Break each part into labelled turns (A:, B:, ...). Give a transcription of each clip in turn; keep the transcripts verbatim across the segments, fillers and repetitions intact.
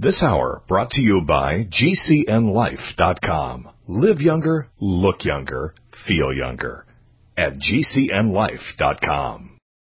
A: This hour brought to you by G C N life dot com. Live younger, look younger, feel younger at G C N life dot com.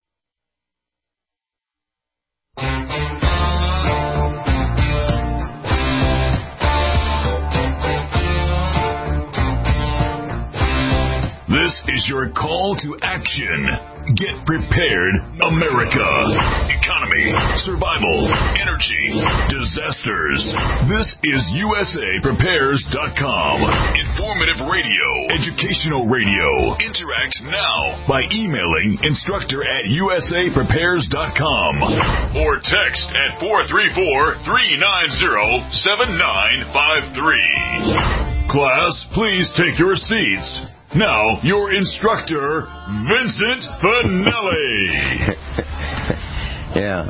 A: This is your call to action. Get prepared, America. Economy, survival, energy, disasters. This is U S A Prepares dot com. Informative radio, educational radio. Interact now by emailing instructor at U S A Prepares dot com or text at four three four, three nine zero, seven nine five three. Class, please take your seats. Now, your instructor, Vincent Finelli.
B: Yeah.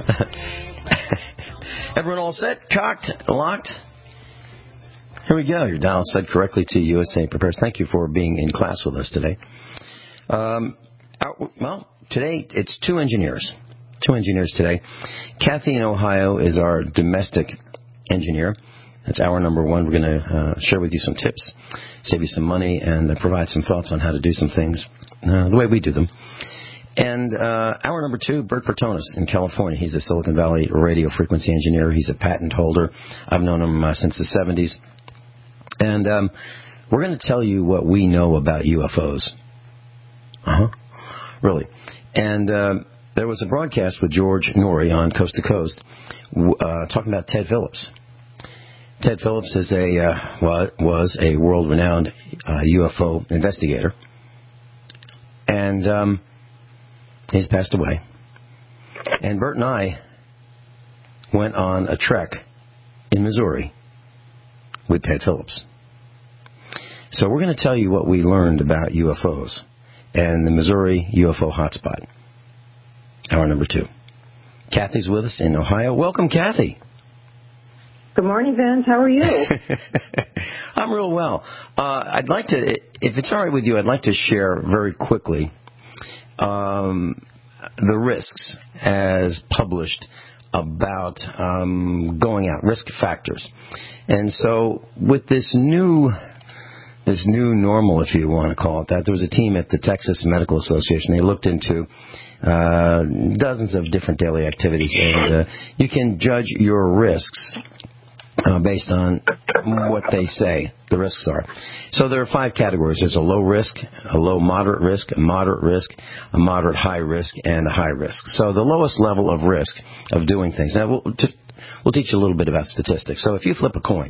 B: Everyone all set? Cocked? Locked? Here we go. Your dial set correctly to U S A Prepares. Thank you for being in class with us today. Um, our, well, today it's two engineers. Two engineers today. Kathy in Ohio is our domestic engineer. That's hour number one. We're going to uh, share with you some tips, save you some money, and uh, provide some thoughts on how to do some things uh, the way we do them. And uh, hour number two, Bert Bertonis in California. He's a Silicon Valley radio frequency engineer. He's a patent holder. I've known him uh, since the seventies. And um, we're going to tell you what we know about U F Os. Uh-huh. Really. And uh, there was a broadcast with George Noory on Coast to Coast uh, talking about Ted Phillips. Ted Phillips is a uh, was a world-renowned uh, U F O investigator, and um, he's passed away. And Bert and I went on a trek in Missouri with Ted Phillips. So we're going to tell you what we learned about U F Os and the Missouri U F O hotspot. Hour number two. Kathy's with us in Ohio. Welcome, Kathy.
C: Good morning, Vince. How are you?
B: I'm real well. Uh, I'd like to, if it's all right with you, I'd like to share very quickly um, the risks as published about um, going out, risk factors. And so with this new, this new normal, if you want to call it that, there was a team at the Texas Medical Association. They looked into uh, dozens of different daily activities, and uh, you can judge your risks Uh, based on what they say the risks are. So there are five categories. There's a low risk, a low moderate risk, a moderate risk, a moderate high risk, and a high risk. So the lowest level of risk of doing things. Now, we'll just we'll teach you a little bit about statistics. So if you flip a coin,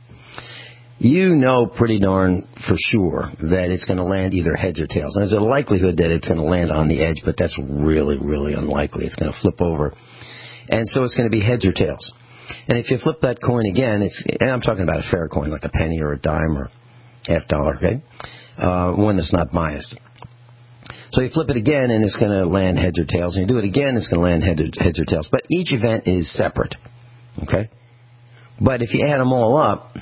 B: you know pretty darn for sure that it's going to land either heads or tails. Now, there's a likelihood that it's going to land on the edge, but that's really, really unlikely. It's going to flip over. And so it's going to be heads or tails. And if you flip that coin again, it's, and I'm talking about a fair coin, like a penny or a dime or half dollar, okay? Uh, one that's not biased. So you flip it again, and it's going to land heads or tails. And you do it again, it's going to land heads or, heads or tails. But each event is separate, okay? But if you add them all up,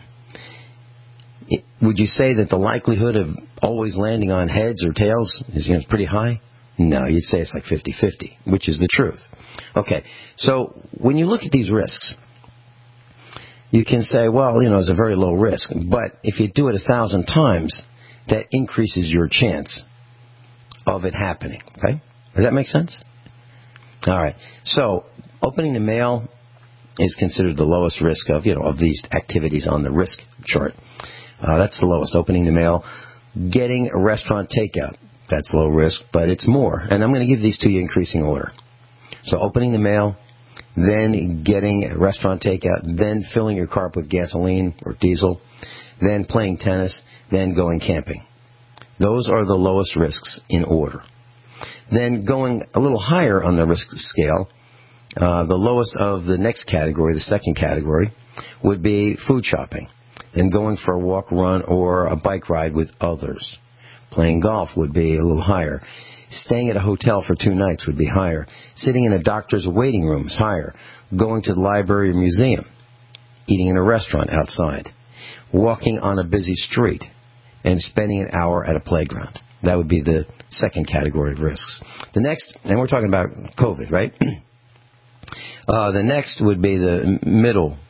B: it, would you say that the likelihood of always landing on heads or tails is, you know, pretty high? No, you'd say it's like fifty-fifty, which is the truth. Okay, so when you look at these risks, you can say, well, you know, it's a very low risk. But if you do it a thousand times, that increases your chance of it happening. Okay? Does that make sense? All right. So opening the mail is considered the lowest risk of, you know, of these activities on the risk chart. Uh, that's the lowest, opening the mail. Getting a restaurant takeout, that's low risk, but it's more. And I'm going to give these to you in increasing order. So opening the mail, then getting a restaurant takeout, then filling your car up with gasoline or diesel, then playing tennis, then going camping. Those are the lowest risks in order. Then going a little higher on the risk scale, uh, the lowest of the next category, the second category, would be food shopping. Then going for a walk, run, or a bike ride with others. Playing golf would be a little higher. Staying at a hotel for two nights would be higher. Sitting in a doctor's waiting room is higher. Going to the library or museum. Eating in a restaurant outside. Walking on a busy street. And spending an hour at a playground. That would be the second category of risks. The next, and we're talking about COVID, right? uh, the next would be the middle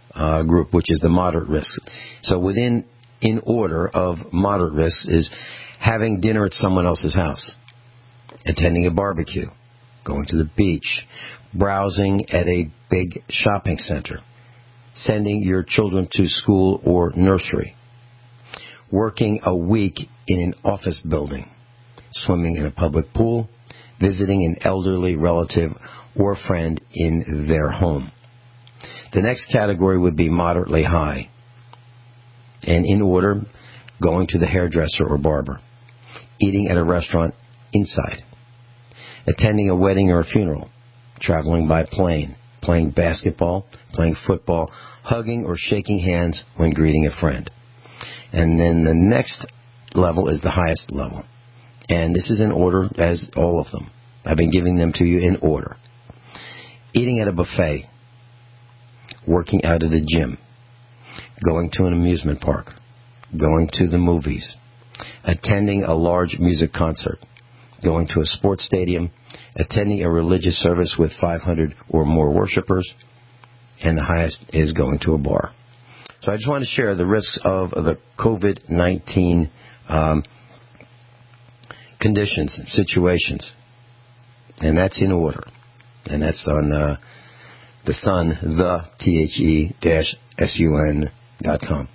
B: uh, group, which is the moderate risk. So within, in order of moderate risks is having dinner at someone else's house, attending a barbecue, going to the beach, browsing at a big shopping center, sending your children to school or nursery, working a week in an office building, swimming in a public pool, visiting an elderly relative or friend in their home. The next category would be moderately high. And in order, going to the hairdresser or barber, eating at a restaurant inside, attending a wedding or a funeral, traveling by plane, playing basketball, playing football, hugging or shaking hands when greeting a friend. And then the next level is the highest level. And this is in order as all of them. I've been giving them to you in order. Eating at a buffet, working out at a gym, going to an amusement park, going to the movies, attending a large music concert, going to a sports stadium, attending a religious service with five hundred or more worshipers, and the highest is going to a bar. So I just want to share the risks of the COVID nineteen um, conditions, situations, and that's in order. And that's on uh, the Sun, the T H E dash S U N dot com.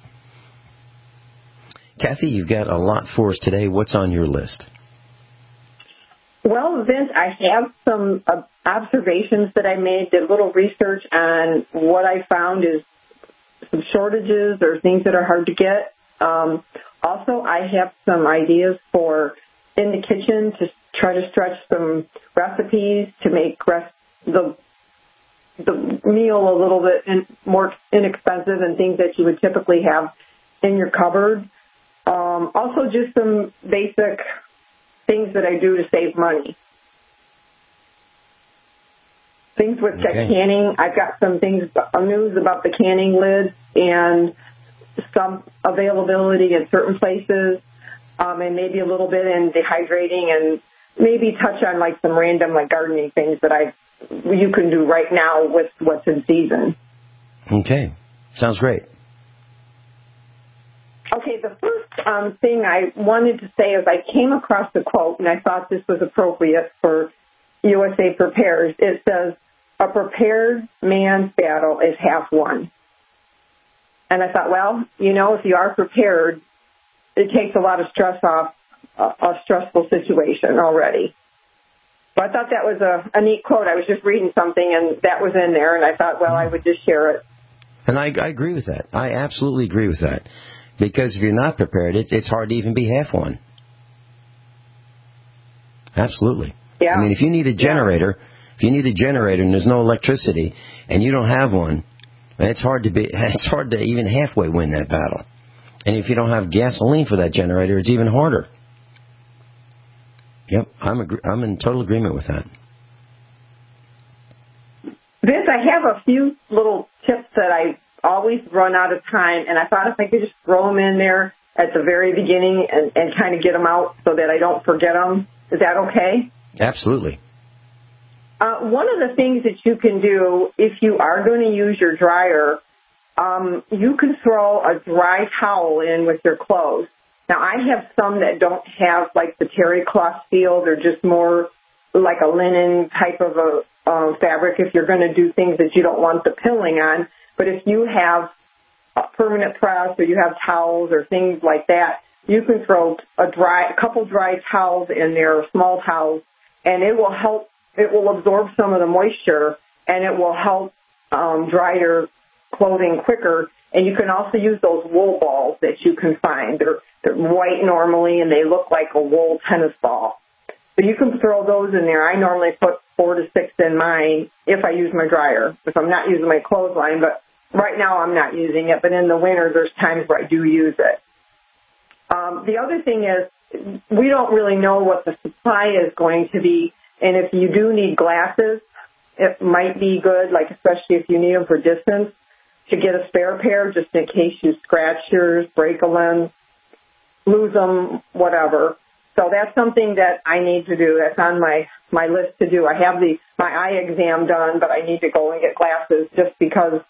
B: Kathy, you've got a lot for us today. What's on your list?
C: Well, Vince, I have some uh, observations that I made, did a little research on what I found is some shortages or things that are hard to get. Um, also, I have some ideas for in the kitchen to try to stretch some recipes to make rest, the the meal a little bit in, more inexpensive and things that you would typically have in your cupboard. Um, also, just some basic things that I do to save money. Things with okay. the canning. I've got some things, news about the canning lids and some availability in certain places, um, and maybe a little bit in dehydrating, and maybe touch on like some random like gardening things that I you can do right now with what's in season.
B: Okay, sounds great.
C: Okay, the first um, thing I wanted to say is I came across a quote, and I thought this was appropriate for U S A Prepares. It says, "A prepared man's battle is half won." And I thought, well, you know, if you are prepared, it takes a lot of stress off a, a stressful situation already. So I thought that was a, a neat quote. I was just reading something, and that was in there, and I thought, well, I would just share it.
B: And I, I agree with that. I absolutely agree with that. Because if you're not prepared, it, it's hard to even be half one. Absolutely.
C: Yeah.
B: I mean, if you need a generator, yeah. if you need a generator and there's no electricity and you don't have one, it's hard to be. It's hard to even halfway win that battle. And if you don't have gasoline for that generator, it's even harder. Yep, I'm agree- I'm in total agreement with that.
C: Vince, I have a few little tips that I always run out of time, and I thought if I could just throw them in there at the very beginning and, and kind of get them out so that I don't forget them. Is that okay?
B: Absolutely.
C: Uh, one of the things that you can do if you are going to use your dryer, um, you can throw a dry towel in with your clothes. Now, I have some that don't have, like, the terry cloth feel. They're just more like a linen type of a uh, fabric if you're going to do things that you don't want the pilling on. But if you have a permanent press or you have towels or things like that, you can throw a dry, a couple dry towels in there, small towels, and it will help. It will absorb some of the moisture, and it will help um, dry your clothing quicker. And you can also use those wool balls that you can find. They're, they're white normally, and they look like a wool tennis ball. So you can throw those in there. I normally put four to six in mine if I use my dryer, if I'm not using my clothesline. But right now I'm not using it. But in the winter, there's times where I do use it. Um, the other thing is we don't really know what the supply is going to be. And if you do need glasses, it might be good, like especially if you need them for distance, to get a spare pair just in case you scratch yours, break a lens, lose them, whatever. So that's something that I need to do. That's on my, my list to do. I have the my eye exam done, but I need to go and get glasses just because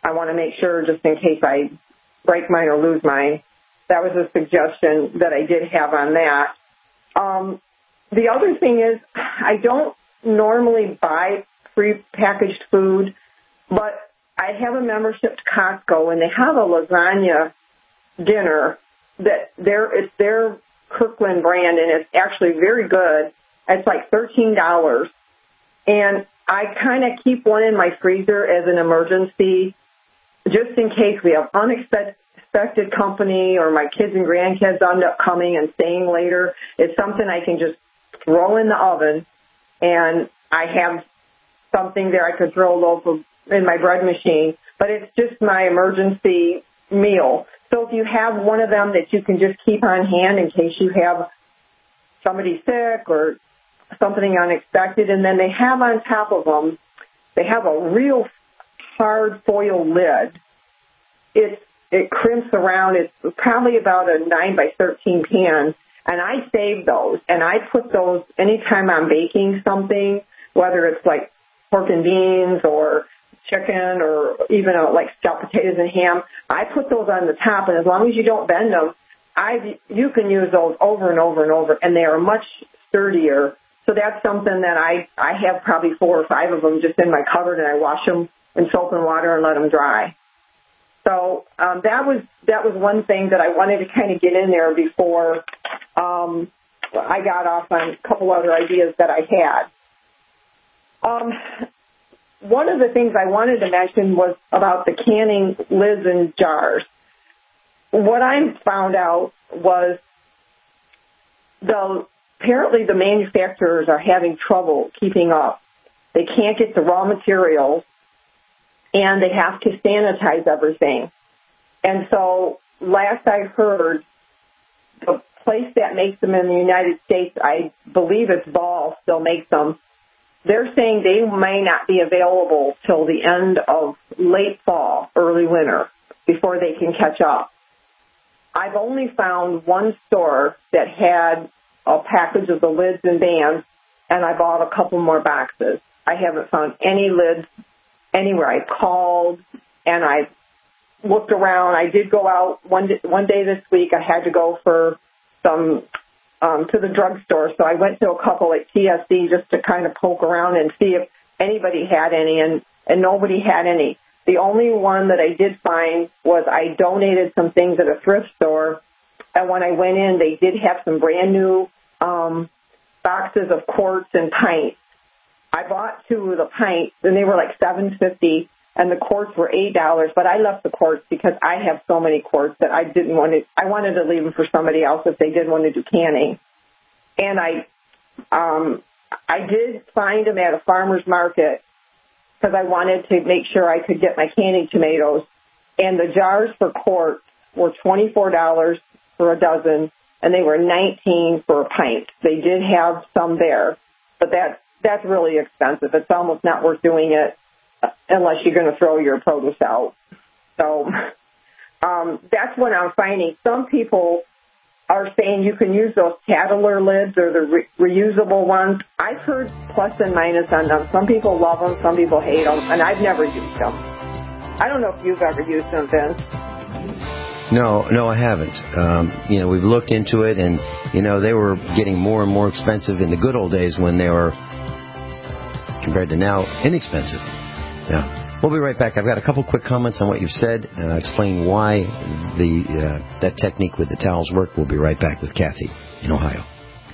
C: I want to make sure just in case I break mine or lose mine. That was a suggestion that I did have on that. Um, the other thing is I don't normally buy pre-packaged food, but I have a membership to Costco, and they have a lasagna dinner that their it's their Kirkland brand, and it's actually very good. It's like thirteen dollars, and I kind of keep one in my freezer as an emergency, just in case we have unexpected company or my kids and grandkids end up coming and staying later. It's something I can just throw in the oven, and I have something there I could throw a loaf of in my bread machine, but it's just my emergency meal. So if you have one of them that you can just keep on hand in case you have somebody sick or something unexpected, and then they have on top of them, they have a real hard foil lid. It it crimps around. It's probably about a nine by thirteen pan, and I save those, and I put those anytime I'm baking something, whether it's like pork and beans or chicken or even a, like scalloped potatoes and ham. I put those on the top, and as long as you don't bend them, I you can use those over and over and over, and they are much sturdier. So that's something that I, I have probably four or five of them just in my cupboard, and I wash them in soap and water and let them dry. So um, that was that was one thing that I wanted to kind of get in there before um, I got off on a couple other ideas that I had. Um, one of the things I wanted to mention was about the canning lids and jars. What I found out was the apparently the manufacturers are having trouble keeping up. They can't get the raw materials, and they have to sanitize everything. And so last I heard, the place that makes them in the United States, I believe it's Ball, still makes them. They're saying they may not be available till the end of late fall, early winter, before they can catch up. I've only found one store that had a package of the lids and bands, and I bought a couple more boxes. I haven't found any lids anywhere. I called, and I looked around. I did go out one day, one day this week. I had to go for some um, to the drugstore, so I went to a couple at T S C just to kind of poke around and see if anybody had any, and, and nobody had any. The only one that I did find was I donated some things at a thrift store, and when I went in, they did have some brand new um, boxes of quarts and pints. I bought two of the pints, and they were like seven fifty, and the quarts were eight dollars. But I left the quarts because I have so many quarts that I didn't want to. I wanted to leave them for somebody else if they did want to do canning. And I, um, I did find them at a farmer's market because I wanted to make sure I could get my canning tomatoes. And the jars for quarts were twenty-four dollars for a dozen, and they were nineteen dollars for a pint. They did have some there, but that's that's really expensive. It's almost not worth doing it unless you're going to throw your produce out. So um, that's what I'm finding. Some people are saying you can use those Tattler lids or the re- reusable ones. I've heard plus and minus on them. Some people love them, some people hate them, and I've never used them. I don't know if you've ever used them, Vince.
B: No, no, I haven't. Um, you know, we've looked into it, and, you know, they were getting more and more expensive in the good old days when they were, compared to now, inexpensive. Yeah. We'll be right back. I've got a couple quick comments on what you've said, uh, explaining why the uh, that technique with the towels work. We'll be right back with Kathy in Ohio.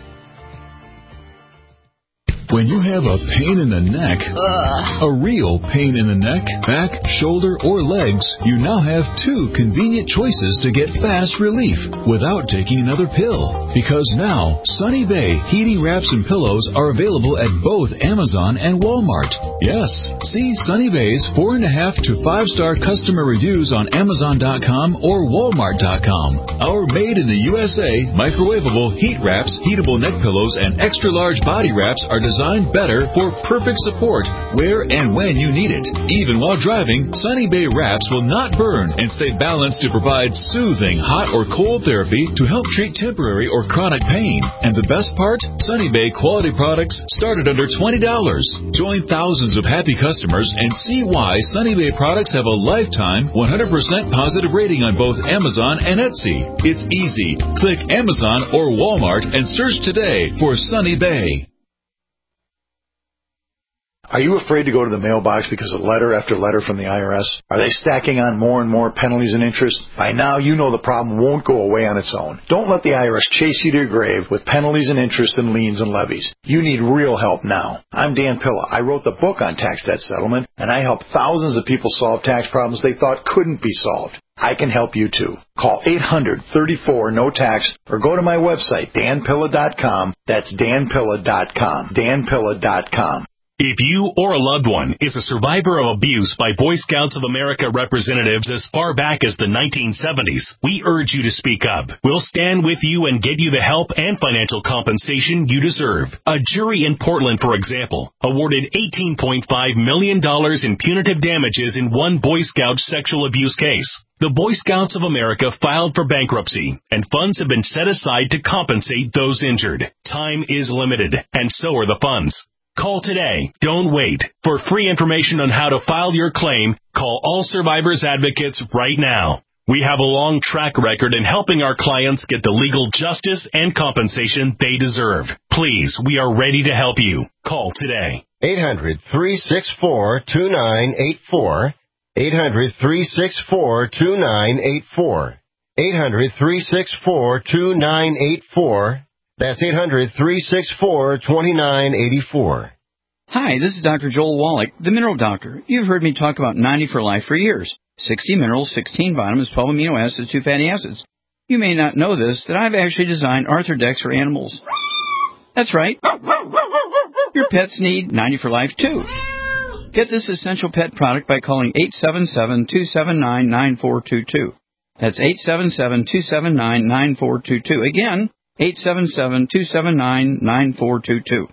A: When you have a pain in the neck, Ugh. a real pain in the neck, back, shoulder, or legs, you now have two convenient choices to get fast relief without taking another pill. Because now, Sunny Bay heating wraps and pillows are available at both Amazon and Walmart. Yes, see Sunny Bay's four and a half to five star customer reviews on Amazon dot com or Walmart dot com. Our made in the U S A microwavable heat wraps, heatable neck pillows, and extra large body wraps are designed Designed
D: better for perfect support where and when you need it. Even while driving, Sunny Bay wraps will not burn and stay balanced to provide soothing hot or cold therapy to help treat temporary or chronic pain. And the best part? Sunny Bay quality products start at under twenty dollars. Join thousands of happy customers and see why Sunny Bay products have a lifetime one hundred percent positive rating on both Amazon and Etsy. It's easy. Click Amazon or Walmart and search today for Sunny Bay.
E: Are you afraid to go to the mailbox because of letter after letter from the I R S? Are they stacking on more and more penalties and interest? By now, you know the problem won't go away on its own. Don't let the I R S chase you to your grave with penalties and interest and liens and levies. You need real help now. I'm Dan Pilla. I wrote the book on tax debt settlement, and I help thousands of people solve tax problems they thought couldn't be solved. I can help you too. Call eight hundred, thirty-four, no tax or go to my website, dan pilla dot com. That's dan pilla dot com. dan pilla dot com.
F: If you or a loved one is a survivor of abuse by Boy Scouts of America representatives as far back as the nineteen seventies, we urge you to speak up. We'll stand with you and get you the help and financial compensation you deserve. A jury in Portland, for example, awarded eighteen point five million dollars in punitive damages in one Boy Scout sexual abuse case. The Boy Scouts of America filed for bankruptcy, and funds have been set aside to compensate those injured. Time is limited, and so are the funds. Call today. Don't wait. For free information on how to file your claim, call All Survivors Advocates right now. We have a long track record in helping our clients get the legal justice and compensation they deserve. Please, we are ready to help you. Call today.
G: eight hundred, three six four, two nine eight four. eight hundred, three six four, two nine eight four. eight hundred, three six four, two nine eight four. That's eight hundred, three six four, two nine eight four.
H: Hi, this is Doctor Joel Wallach, the Mineral Doctor. You've heard me talk about ninety for Life for years. sixty minerals, sixteen vitamins, twelve amino acids, two fatty acids. You may not know this, that I've actually designed Arthrodex for animals. That's right. Your pets need ninety for Life, too. Get this essential pet product by calling eight seven seven, two seven nine, nine four two two. That's eight seven seven, two seven nine, nine four two two. Again, eight seven seven, two seven nine, nine four two two.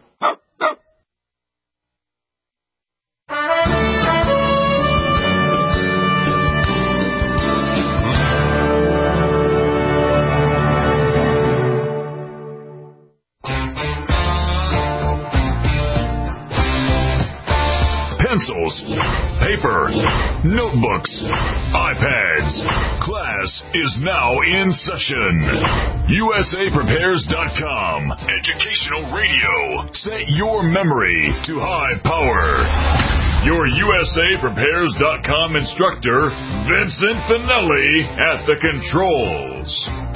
A: Pencils, paper, notebooks, iPads. Class is now in session. U S A Prepares dot com. Educational radio. Set your memory to high power. Your U S A Prepares dot com instructor, Vincent Finelli, at the controls.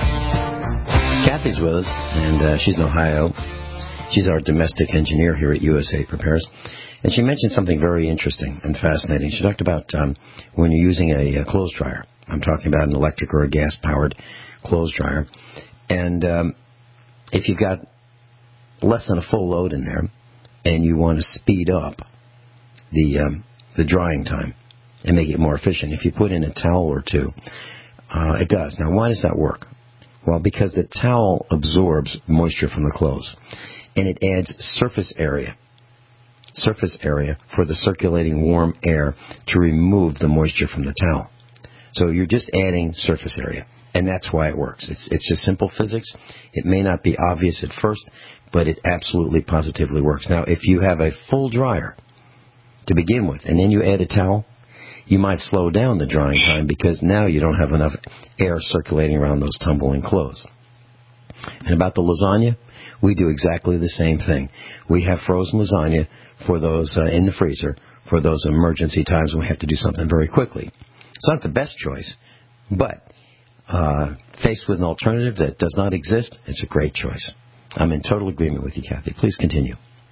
B: Kathy's with us, and uh, she's in Ohio. She's our domestic engineer here at U S A Prepares. And she mentioned something very interesting and fascinating. She talked about um, when you're using a, a clothes dryer. I'm talking about an electric or a gas-powered clothes dryer. And um, if you've got less than a full load in there and you want to speed up the um, the drying time and make it more efficient, if you put in a towel or two, uh, it does. Now, why does that work? Well, because the towel absorbs moisture from the clothes, and it adds surface area. surface area for the circulating warm air to remove the moisture from the towel. So you're just adding surface area, and that's why it works. It's it's just simple physics. It may not be obvious at first, but it absolutely positively works. Now, if you have a full dryer to begin with, and then you add a towel, you might slow down the drying time because now you don't have enough air circulating around those tumbling clothes. And about the lasagna, we do exactly the same thing. We have frozen lasagna for those uh, in the freezer, for those emergency times when we have to do something very quickly. It's not the best choice, but uh, faced with an alternative that does not exist, it's a great choice. I'm in total agreement with you, Kathy. Please continue.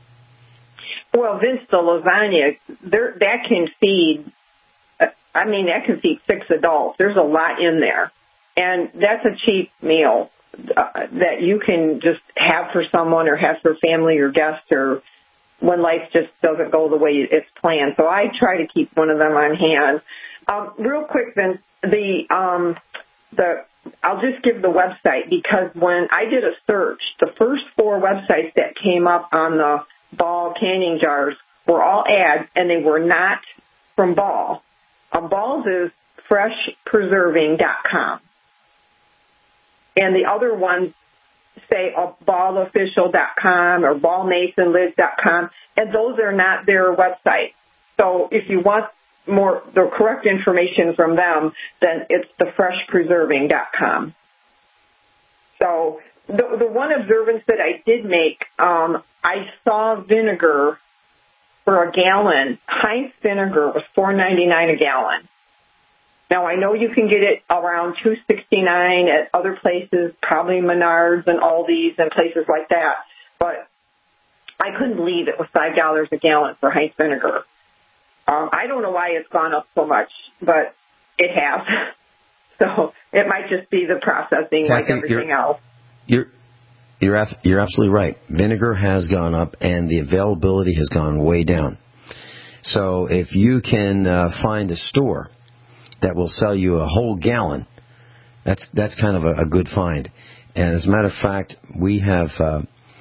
C: Well, Vince, the lasagna, there, that can feed, uh, I mean, that can feed six adults. There's a lot in there. And that's a cheap meal uh, that you can just have for someone or have for family or guests or when life just doesn't go the way it's planned. So I try to keep one of them on hand. Um, real quick, Vince, the, um, the, I'll just give the website because when I did a search, the first four websites that came up on the Ball canning jars were all ads, and they were not from Ball. Um, Ball's is fresh preserving dot com. And the other ones say uh, ball official dot com or ball mason lids dot com, and those are not their website. So if you want more the correct information from them, then it's the fresh preserving dot com. So the the one observance that I did make, um, I saw vinegar for a gallon. Heinz vinegar was four ninety-nine a gallon. Now, I know you can get it around two sixty-nine at other places, probably Menards and Aldi's and places like that, but I couldn't believe it was five dollars a gallon for Heinz vinegar. Um, I don't know why it's gone up so much, but it has. So it might just be the processing, Kathy, like everything
B: you're,
C: else.
B: You're you're you're absolutely right. Vinegar has gone up, and the availability has gone way down. So if you can uh, find a store that will sell you a whole gallon, that's that's kind of a, a good find. And as a matter of fact, we have uh,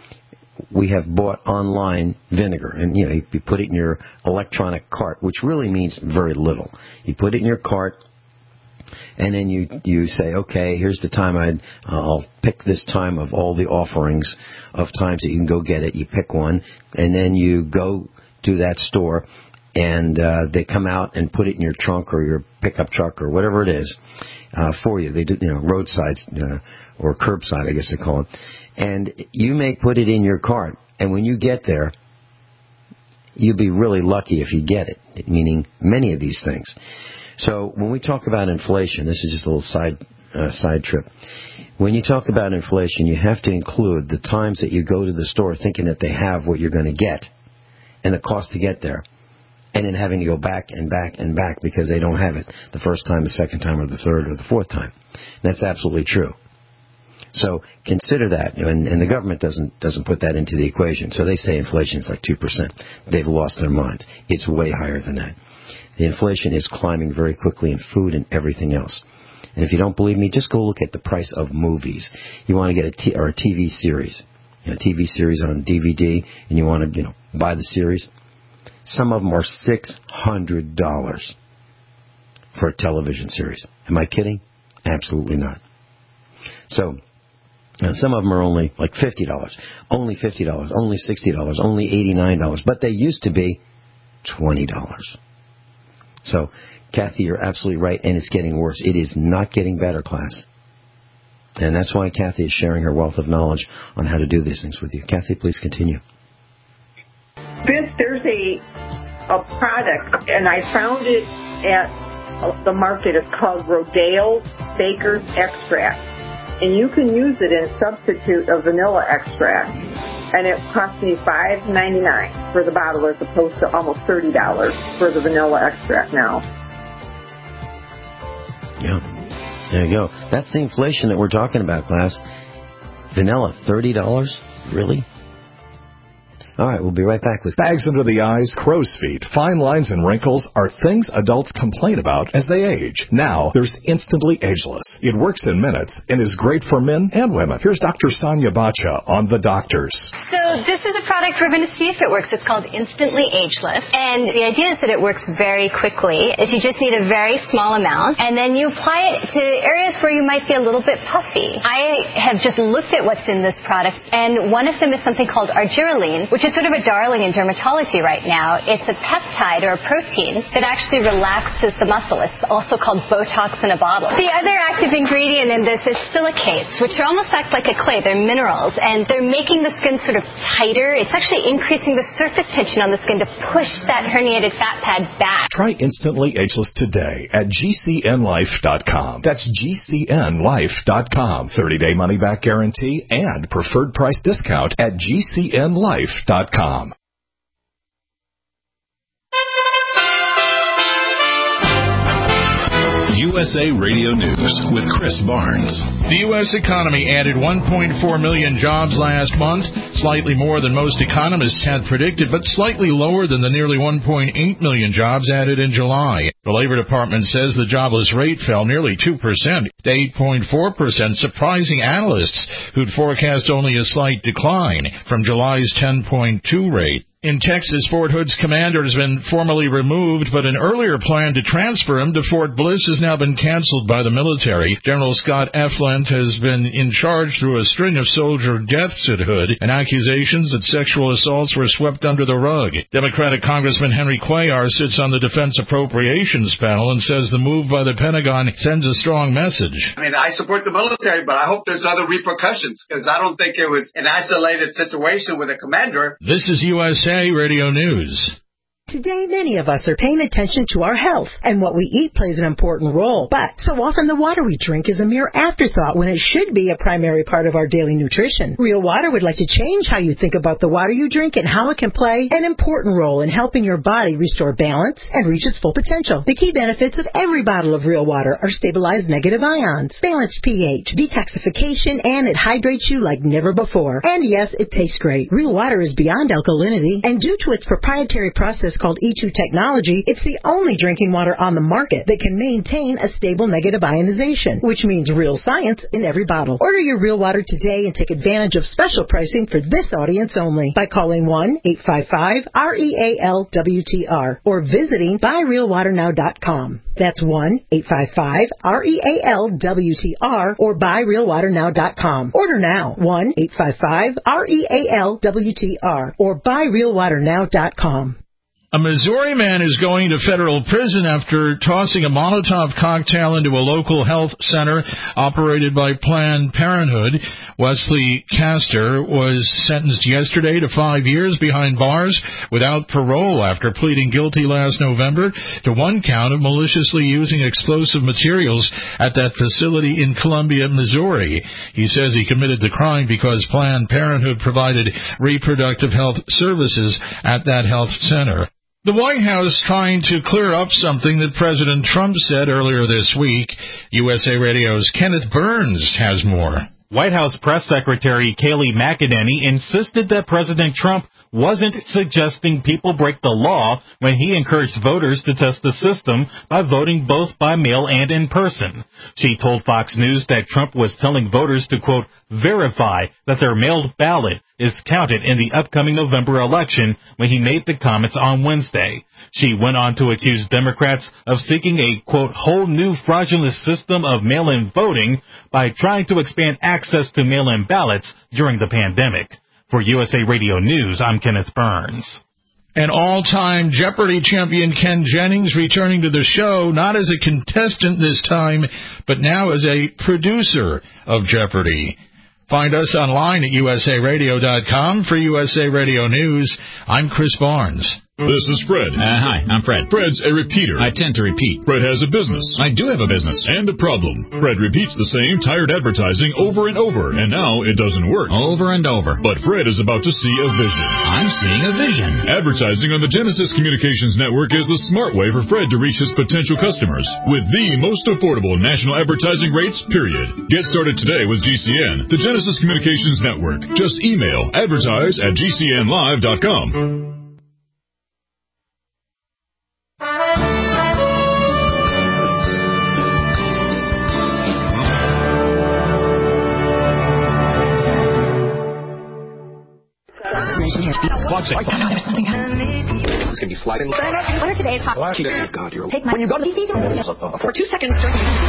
B: we have bought online vinegar, and you know you put it in your electronic cart, which really means very little. You put it in your cart, and then you you say, okay, here's the time I'd uh, I'll pick this time of all the offerings of times that you can go get it. You pick one, and then you go to that store, and uh, they come out and put it in your trunk or your pickup truck or whatever it is uh, for you. They do, you know, roadside uh, or curbside, I guess they call it. And you may put it in your cart, and when you get there, you'll be really lucky if you get it, meaning many of these things. So when we talk about inflation, this is just a little side uh, side trip. When you talk about inflation, you have to include the times that you go to the store thinking that they have what you're going to get and the cost to get there, and then having to go back and back and back because they don't have it the first time, the second time, or the third, or the fourth time. That's absolutely true. So consider that, and, and the government doesn't doesn't put that into the equation. So they say inflation is like two percent. They've lost their minds. It's way higher than that. The inflation is climbing very quickly in food and everything else. And if you don't believe me, just go look at the price of movies. You want to get a t- or a T V series, you know, T V series on D V D, and you want to you know buy the series. Some of them are six hundred dollars for a television series. Am I kidding? Absolutely not. So, uh, some of them are only like fifty dollars, only fifty dollars, only sixty dollars, only eighty-nine dollars. But they used to be twenty dollars. So, Kathy, you're absolutely right, and it's getting worse. It is not getting better, class. And that's why Kathy is sharing her wealth of knowledge on how to do these things with you. Kathy, please continue.
C: Vince, there's a a product, and I found it at the market. It's called Rodale Baker's Extract, and you can use it in substitute of vanilla extract, and it cost me five ninety-nine for the bottle as opposed to almost thirty dollars for the vanilla extract now.
B: Yeah, there you go. That's the inflation that we're talking about, class. Vanilla, thirty dollars? Really? All right, we'll be right back with...
I: Bags under the eyes, crow's feet, fine lines, and wrinkles are things adults complain about as they age. Now, there's Instantly Ageless. It works in minutes and is great for men and women. Here's Doctor Sonia Bacha on The Doctors.
J: So this is a product we're going to see if it works. It's called Instantly Ageless. And the idea is that it works very quickly. Is you just need a very small amount, and then you apply it to areas where you might be a little bit puffy. I have just looked at what's in this product, and one of them is something called argireline, which is sort of a darling in dermatology right now. It's a peptide or a protein that actually relaxes the muscle. It's also called Botox in a bottle. The other active ingredient in this is silicates, which are almost act like a clay. They're minerals, and they're making the skin sort of tighter. It's actually increasing the surface tension on the skin to push that herniated fat pad back.
I: Try Instantly Ageless today at G C N life dot com. That's G C N life dot com. thirty-day money-back guarantee and preferred price discount at G C N life dot com.
F: U
D: U S A Radio News with Chris Barnes.
K: The U S economy added one point four million jobs last month, slightly more than most economists had predicted, but slightly lower than the nearly one point eight million jobs added in July. The Labor Department says the jobless rate fell nearly two percent to eight point four percent, surprising analysts who'd forecast only a slight decline from July's ten point two rate. In Texas, Fort Hood's commander has been formally removed, but an earlier plan to transfer him to Fort Bliss has now been canceled by the military. General Scott F. Flint has been in charge through a string of soldier deaths at Hood, and accusations that sexual assaults were swept under the rug. Democratic Congressman Henry Cuellar sits on the Defense Appropriations panel and says the move by the Pentagon sends a strong message.
L: I mean, I support the military, but I hope there's other repercussions, because I don't think it was an isolated situation with a commander.
K: This is U S A Radio News.
M: Today, many of us are paying attention to our health, and what we eat plays an important role. But so often the water we drink is a mere afterthought when it should be a primary part of our daily nutrition. Real Water would like to change how you think about the water you drink and how it can play an important role in helping your body restore balance and reach its full potential. The key benefits of every bottle of Real Water are stabilized negative ions, balanced pH, detoxification, and it hydrates you like never before. And yes, it tastes great. Real Water is beyond alkalinity, and due to its proprietary process called E two technology, it's the only drinking water on the market that can maintain a stable negative ionization, which means real science in every bottle. Order your Real Water today and take advantage of special pricing for this audience only by calling one eight five five R E A L W T R or visiting buy real water now dot com. That's one eight five five R E A L W T R or buy real water now dot com. Order now, one eight five five R E A L W T R or buy real water now dot com.
K: A Missouri man is going to federal prison after tossing a Molotov cocktail into a local health center operated by Planned Parenthood. Wesley Castor was sentenced yesterday to five years behind bars without parole after pleading guilty last November to one count of maliciously using explosive materials at that facility in Columbia, Missouri. He says he committed the crime because Planned Parenthood provided reproductive health services at that health center. The White House trying to clear up something that President Trump said earlier this week. U S A Radio's Kenneth Burns has more.
N: White House Press Secretary Kayleigh McEnany insisted that President Trump wasn't suggesting people break the law when he encouraged voters to test the system by voting both by mail and in person. She told Fox News that Trump was telling voters to, quote, verify that their mailed ballot is counted in the upcoming November election when he made the comments on Wednesday. She went on to accuse Democrats of seeking a, quote, whole new fraudulent system of mail-in voting by trying to expand access to mail-in ballots during the pandemic. For U S A Radio News, I'm Kenneth Burns.
K: An all-time Jeopardy champion Ken Jennings returning to the show, not as a contestant this time, but now as a producer of Jeopardy. Find us online at U S A radio dot com. For U S A Radio News, I'm Chris Barnes.
D: This is Fred.
O: Uh, hi, I'm Fred.
D: Fred's a repeater.
O: I tend to repeat.
D: Fred has a business.
O: I do have a business.
D: And a problem. Fred repeats the same tired advertising over and over, and now it doesn't work.
O: Over and over.
D: But Fred is about to see a vision.
O: I'm seeing a vision.
D: Advertising on the Genesis Communications Network is the smart way for Fred to reach his potential customers with the most affordable national advertising rates, period. Get started today with G C N, the Genesis Communications Network. Just email advertise at G C N live dot com.
P: Watch it. Oh, no, there's something happening. It's going to be sliding. What are today's hot? Oh, God, you're... Take my... When you go to the P C, for two seconds, during...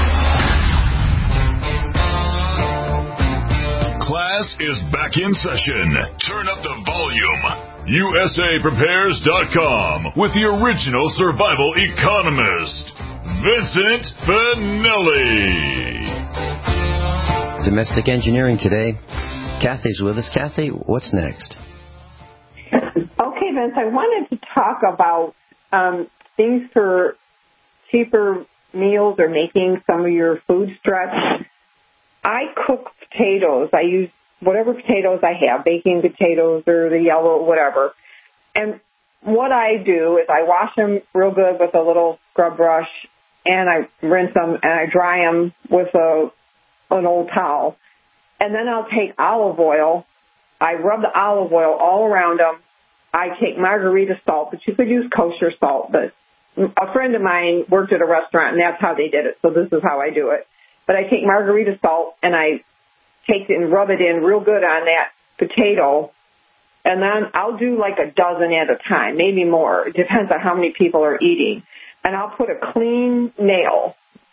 A: Class is back in session. Turn up the volume. U S A prepares dot com with the original survival economist, Vincent Finelli.
B: Domestic engineering today. Kathy's with us. Kathy, what's next?
C: Okay, Vince, I wanted to talk about um, things for cheaper meals or making some of your food stretch. I cook potatoes. I use whatever potatoes I have, baking potatoes or the yellow, whatever. And what I do is I wash them real good with a little scrub brush, and I rinse them, and I dry them with a an old towel. And then I'll take olive oil. I rub the olive oil all around them. I take margarita salt, but you could use kosher salt. But a friend of mine worked at a restaurant, and that's how they did it, so this is how I do it. But I take margarita salt, and I take it and rub it in real good on that potato, and then I'll do like a dozen at a time, maybe more. It depends on how many people are eating. And I'll put a clean nail.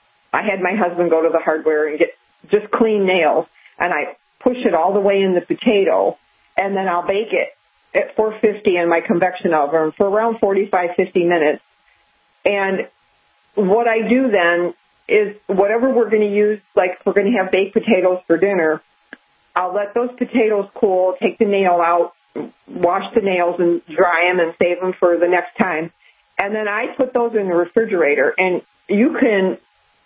C: I had my husband go to the hardware and get just clean nails, and I push it all the way in the potato, and then I'll bake it at four fifty in my convection oven for around forty-five, fifty minutes. And what I do then is whatever we're going to use, like if we're going to have baked potatoes for dinner, I'll let those potatoes cool, take the nail out, wash the nails and dry them and save them for the next time. And then I put those in the refrigerator, and you can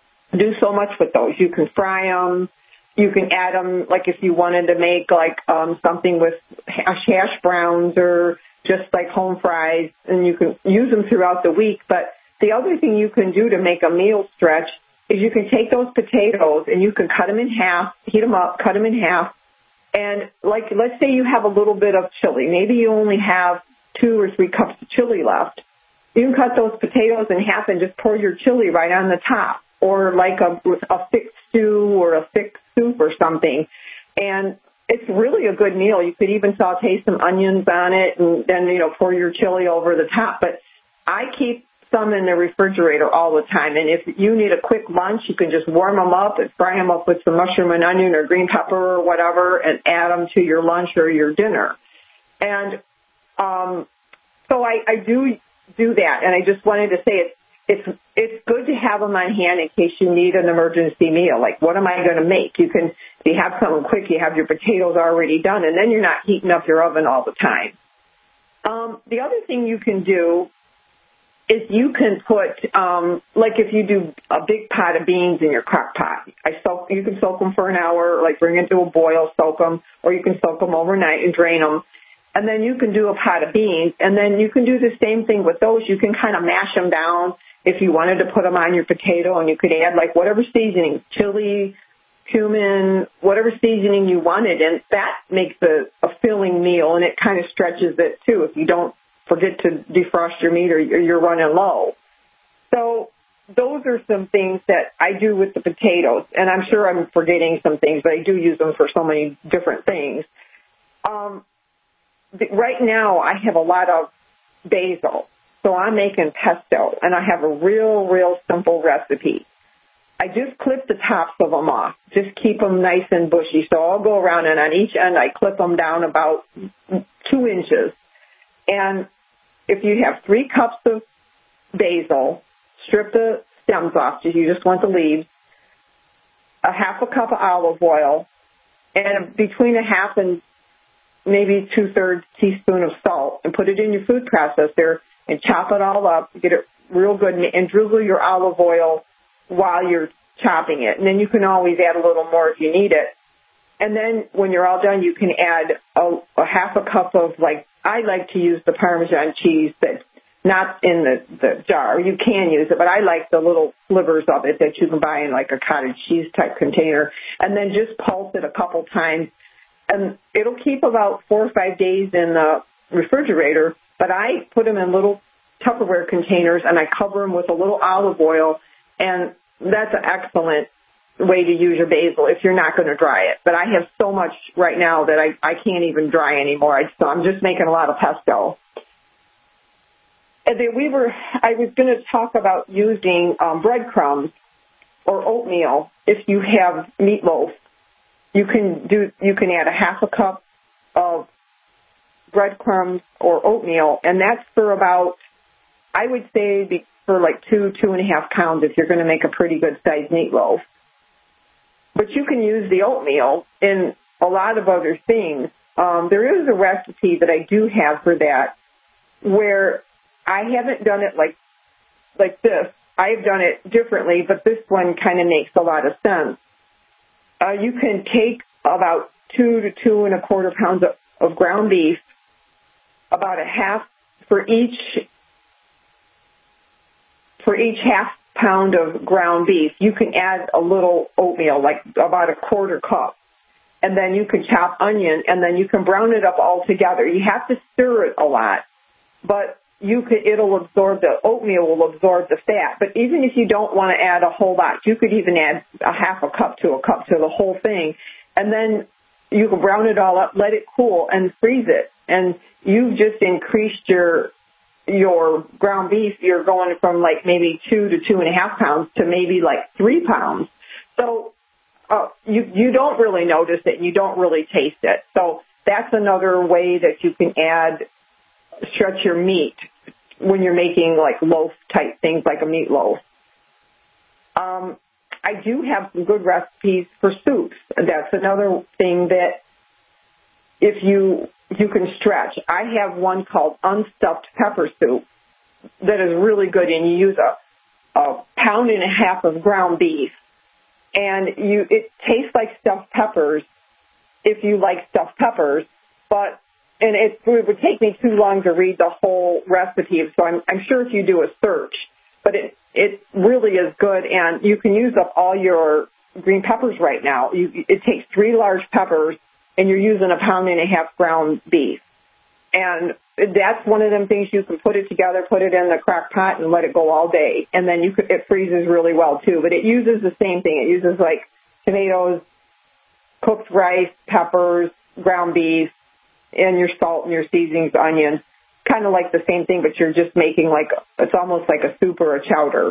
C: do so much with those. You can fry them. You can add them, like if you wanted to make like um, something with hash, hash browns or just like home fries, and you can use them throughout the week. But the other thing you can do to make a meal stretch is you can take those potatoes and you can cut them in half, heat them up, cut them in half. And like, let's say you have a little bit of chili. Maybe you only have two or three cups of chili left. You can cut those potatoes in half and just pour your chili right on the top, or like a, a thick stew or a thick soup or something. And it's really a good meal. You could even saute some onions on it and then, you know, pour your chili over the top. But I keep some in the refrigerator all the time. And if you need a quick lunch, you can just warm them up and fry them up with some mushroom and onion or green pepper or whatever and add them to your lunch or your dinner. And um, so I, I do do that. And I just wanted to say it's, it's, it's good to have them on hand in case you need an emergency meal. Like, what am I going to make? You can, if you have something quick, you have your potatoes already done, and then you're not heating up your oven all the time. Um, the other thing you can do is you can put, um, like if you do a big pot of beans in your crock pot, I soak, you can soak them for an hour, like bring it to a boil, soak them, or you can soak them overnight and drain them. And then you can do a pot of beans, and then you can do the same thing with those. You can kind of mash them down if you wanted to put them on your potato, and you could add like whatever seasoning, chili, cumin, whatever seasoning you wanted, and that makes a, a filling meal, and it kind of stretches it too if you don't forget to defrost your meat or you're running low. So those are some things that I do with the potatoes, and I'm sure I'm forgetting some things, but I do use them for so many different things. Um, right now I have a lot of basil, so I'm making pesto, and I have a real, real simple recipe. I just clip the tops of them off, just keep them nice and bushy. So I'll go around, and on each end I clip them down about two inches. And if you have three cups of basil, strip the stems off, you just want the leaves, a half a cup of olive oil, and between a half and maybe two-thirds teaspoon of salt, and put it in your food processor and chop it all up, get it real good, and drizzle your olive oil while you're chopping it. And then you can always add a little more if you need it. And then when you're all done, you can add a, a half a cup of, like, I like to use the Parmesan cheese that's not in the, the jar. You can use it, but I like the little slivers of it that you can buy in like a cottage cheese type container. And then just pulse it a couple times. And it'll keep about four or five days in the refrigerator, but I put them in little Tupperware containers and I cover them with a little olive oil, and that's an excellent way to use your basil if you're not going to dry it. But I have so much right now that I, I can't even dry anymore, I, so I'm just making a lot of pesto. And then we were, I was going to talk about using um, breadcrumbs or oatmeal if you have meatloaf. You can do. You can add a half a cup of breadcrumbs or oatmeal, and that's for about, I would say, for like two, two and a half pounds if you're going to make a pretty good sized meatloaf. But you can use the oatmeal in a lot of other things. Um, there is a recipe that I do have for that where I haven't done it like like this. I've done it differently, but this one kind of makes a lot of sense. Uh, you can take about two to two and a quarter pounds of, of ground beef, about a half for each for each half pound of ground beef, you can add a little oatmeal, like about a quarter cup. And then you can chop onion, and then you can brown it up all together. You have to stir it a lot, but you could, it'll absorb, the oatmeal will absorb the fat. But even if you don't want to add a whole lot, you could even add a half a cup to a cup to the whole thing. And then you can brown it all up, let it cool, and freeze it. And you've just increased your your ground beef. You're going from like maybe two to two and a half pounds to maybe like three pounds. So uh, you you don't really notice it, and you don't really taste it. So that's another way that you can add, stretch your meat when you're making like loaf type things like a meatloaf. Um, I do have some good recipes for soups. That's another thing that if you you can stretch. I have one called unstuffed pepper soup that is really good, and you use a, a pound and a half of ground beef, and you it tastes like stuffed peppers if you like stuffed peppers, but and it, it would take me too long to read the whole recipe, so I'm, I'm sure if you do a search, but it it really is good, and you can use up all your green peppers right now. You, it takes three large peppers, and you're using a pound and a half ground beef. And that's one of them things you can put it together, put it in the crock pot, and let it go all day. And then you could, it freezes really well, too. But it uses the same thing. It uses, like, tomatoes, cooked rice, peppers, ground beef, and your salt and your seasonings, onions. Kind of like the same thing, but you're just making, like, it's almost like a soup or a chowder.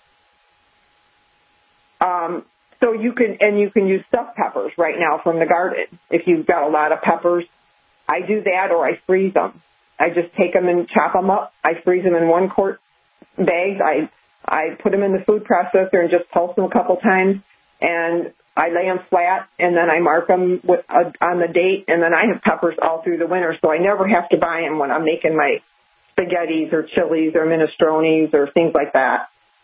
C: Um, so you can, and you can use stuffed peppers right now from the garden if you've got a lot of peppers. I do that, or I freeze them. I just take them and chop them up. I freeze them in one quart bags. I I put them in the food processor and just pulse them a couple times, and I lay them flat, and then I mark them with, uh, on the date, and then I have peppers all through the winter, so I never have to buy them when I'm making my spaghettis or chilies or minestrones or things like that.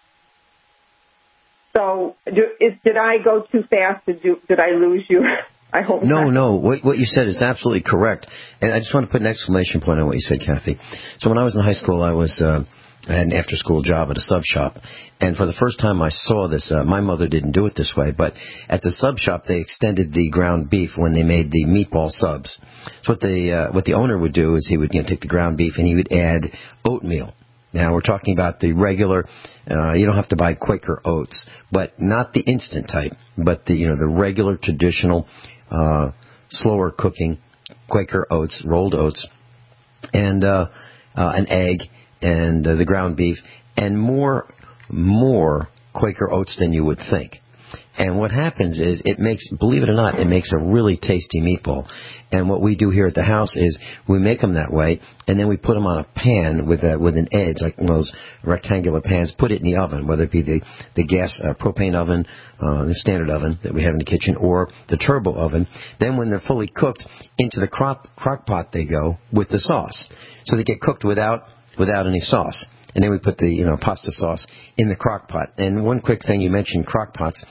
C: So do, is, did I go too fast? Did, you, did I lose you? I hope
B: No,
C: not.
B: no. What, what you said is absolutely correct. And I just want to put an exclamation point on what you said, Kathy. So when I was in high school, I was uh, I had an after-school job at a sub shop. And for the first time I saw this, uh, my mother didn't do it this way, but at the sub shop they extended the ground beef when they made the meatball subs. So what the, uh, what the owner would do is he would you know, take the ground beef and he would add oatmeal. Now, we're talking about the regular, uh, you don't have to buy Quaker oats, but not the instant type, but the, you know, the regular traditional, uh, slower cooking Quaker oats, rolled oats, and, uh, uh, an egg, and uh, the ground beef, and more, more Quaker oats than you would think. And what happens is it makes, believe it or not, it makes a really tasty meatball. And what we do here at the house is we make them that way, and then we put them on a pan with a, with an edge, like one of those rectangular pans, put it in the oven, whether it be the, the gas uh, propane oven, uh, the standard oven that we have in the kitchen, or the turbo oven. Then when they're fully cooked, into the crock, crock pot they go with the sauce. So they get cooked without without any sauce. And then we put the, you know, pasta sauce in the crock pot. And one quick thing, you mentioned crock pots.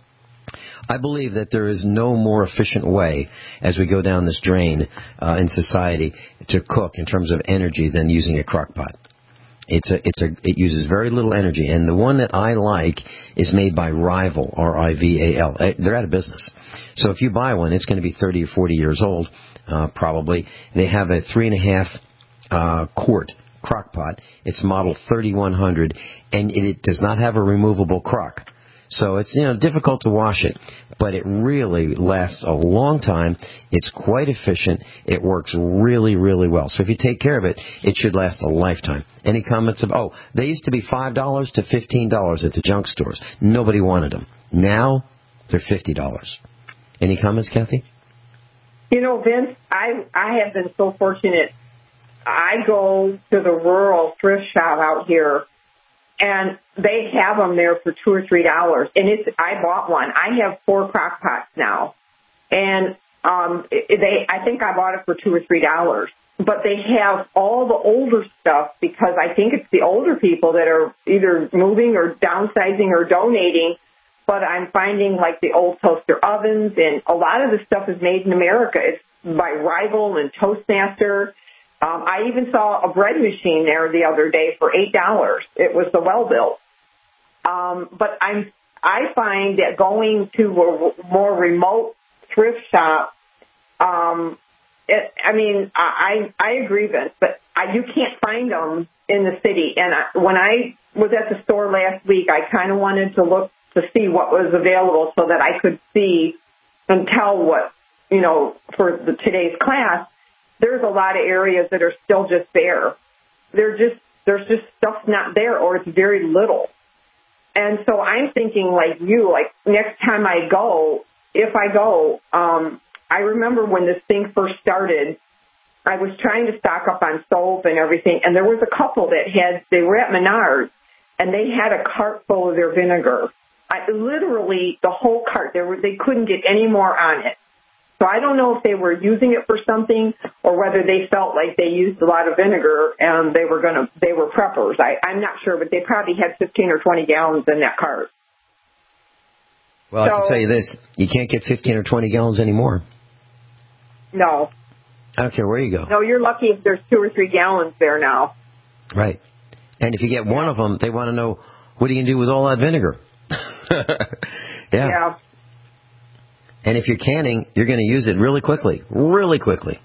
B: I believe that there is no more efficient way as we go down this drain uh, in society to cook in terms of energy than using a crock pot. It's a, it's a, it uses very little energy. And the one that I like is made by Rival, R I V A L. They're out of business. So if you buy one, it's going to be thirty or forty years old, uh, probably. They have a three and a half uh, quart crock pot. It's model thirty-one hundred, and it, it does not have a removable crock. So it's, you know, difficult to wash it, but it really lasts a long time. It's quite efficient. It works really, really well. So if you take care of it, it should last a lifetime. Any comments of, oh, they used to be five dollars to fifteen dollars at the junk stores. Nobody wanted them. Now they're fifty dollars. Any comments, Kathy?
C: You know, Vince, I I have been so fortunate. I go to the rural thrift shop out here, and they have them there for two or three dollars. And it's I bought one. I have four crock pots now, and um, they I think I bought it for two or three dollars. But they have all the older stuff because I think it's the older people that are either moving or downsizing or donating. But I'm finding like the old toaster ovens, and a lot of the stuff is made in America. It's by Rival and Toastmaster. Um, I even saw a bread machine there the other day for eight dollars. It was the Well-Built. Um, but I'm, I find that going to a more remote thrift shop, um, it, I mean, I, I agree, Vince, but I, you can't find them in the city. And I, when I was at the store last week, I kind of wanted to look to see what was available so that I could see and tell what, you know, for the, today's class, there's a lot of areas that are still just bare. They're just, there's just stuff not there, or it's very little. And so I'm thinking like you, like next time I go, if I go, um, I remember when this thing first started, I was trying to stock up on soap and everything, and there was a couple that had, they were at Menards, and they had a cart full of their vinegar. I, literally, the whole cart, they, were, they couldn't get any more on it. So I don't know if they were using it for something or whether they felt like they used a lot of vinegar and they were going to, they were preppers. I, I'm not sure, but they probably had fifteen or twenty gallons in that cart.
B: Well, so, I can tell you this, you can't get fifteen or twenty gallons anymore.
C: No.
B: I don't care where you go.
C: No, you're lucky if there's two or three gallons there now.
B: Right. And if you get one of them, they want to know, what are you going to do with all that vinegar? yeah.
C: Yeah.
B: And if you're canning, you're going to use it really quickly, really quickly.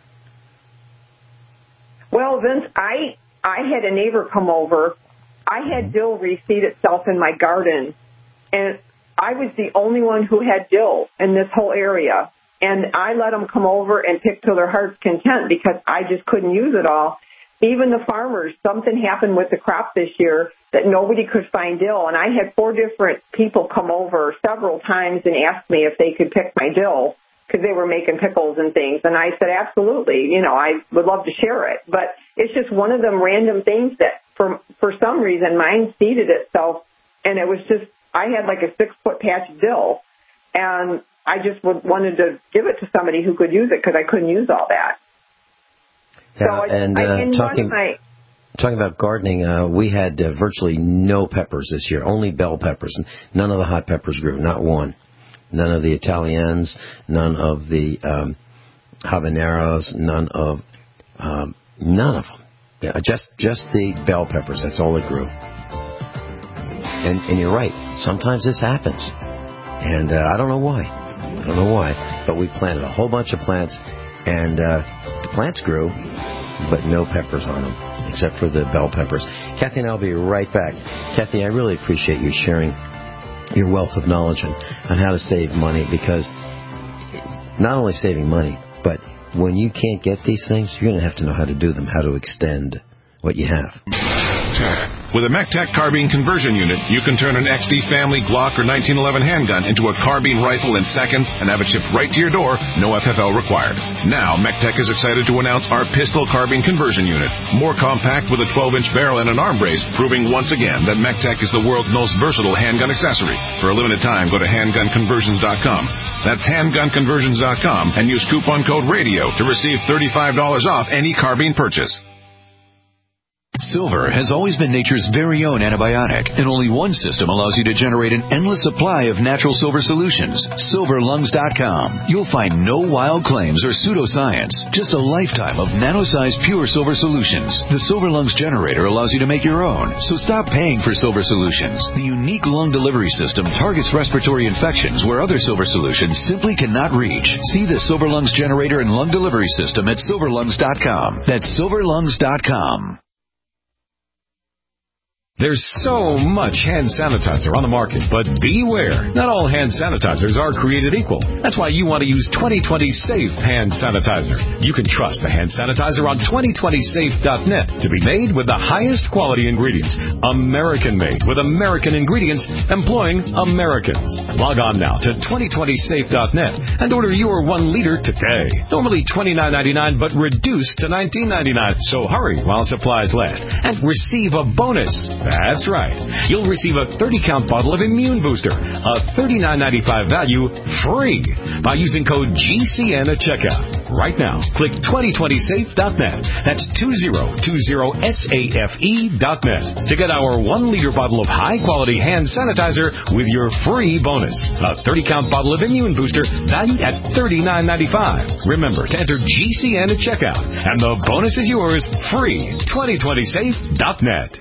C: Well, Vince, I I had a neighbor come over. I had dill reseed itself in my garden, and I was the only one who had dill in this whole area. And I let them come over and pick to their heart's content because I just couldn't use it all. Even the farmers, something happened with the crop this year that nobody could find dill. And I had four different people come over several times and ask me if they could pick my dill because they were making pickles and things. And I said, absolutely, you know, I would love to share it. But it's just one of them random things that for, for some reason mine seeded itself. And it was just, I had like a six foot patch of dill. And I just would, wanted to give it to somebody who could use it because I couldn't use all that.
B: Yeah,
C: so I,
B: and uh,
C: I, and
B: talking
C: I,
B: talking about gardening, uh, we had uh, virtually no peppers this year, only bell peppers. None of the hot peppers grew, not one. None of the Italians, none of the um, habaneros, none of um, none of them. Yeah, just just the bell peppers. That's all that grew. And and you're right. Sometimes this happens, and uh, I don't know why. I don't know why. But we planted a whole bunch of plants, and uh, the plants grew, but no peppers on them, except for the bell peppers. Kathy and I'll be right back. Kathy, I really appreciate you sharing your wealth of knowledge on, on how to save money, because not only saving money, but when you can't get these things, you're going to have to know how to do them, how to extend what you have.
Q: With a MECTEC carbine conversion unit, you can turn an X D family Glock or nineteen eleven handgun into a carbine rifle in seconds and have it shipped right to your door, no F F L required. Now, MECTEC is excited to announce our pistol carbine conversion unit. More compact with a twelve inch barrel and an arm brace, proving once again that MECTEC is the world's most versatile handgun accessory. For a limited time, go to handgun conversions dot com. That's handgun conversions dot com and use coupon code RADIO to receive thirty-five dollars off any carbine purchase.
R: Silver has always been nature's very own antibiotic, and only one system allows you to generate an endless supply of natural silver solutions. silver lungs dot com. You'll find no wild claims or pseudoscience, just a lifetime of nano-sized pure silver solutions. The Silver Lungs generator allows you to make your own, so stop paying for silver solutions. The unique lung delivery system targets respiratory infections where other silver solutions simply cannot reach. See the Silver Lungs generator and lung delivery system at silver lungs dot com. That's silver lungs dot com.
S: There's so much hand sanitizer on the market, but beware. Not all hand sanitizers are created equal. That's why you want to use twenty twenty Safe Hand Sanitizer. You can trust the hand sanitizer on twenty twenty safe dot net to be made with the highest quality ingredients. American-made with American ingredients, employing Americans. Log on now to twenty twenty safe dot net and order your one liter today. Normally twenty-nine ninety-nine, but reduced to nineteen ninety-nine. So hurry while supplies last and receive a bonus. That's right. You'll receive a thirty count bottle of Immune Booster, a thirty-nine ninety-five value, free by using code G C N at checkout. Right now, click twenty twenty safe dot net. That's twenty twenty safe dot net to get our one liter bottle of high-quality hand sanitizer with your free bonus. A thirty count bottle of Immune Booster valued at thirty-nine ninety-five. Remember to enter G C N at checkout, and the bonus is yours free. twenty twenty safe dot net.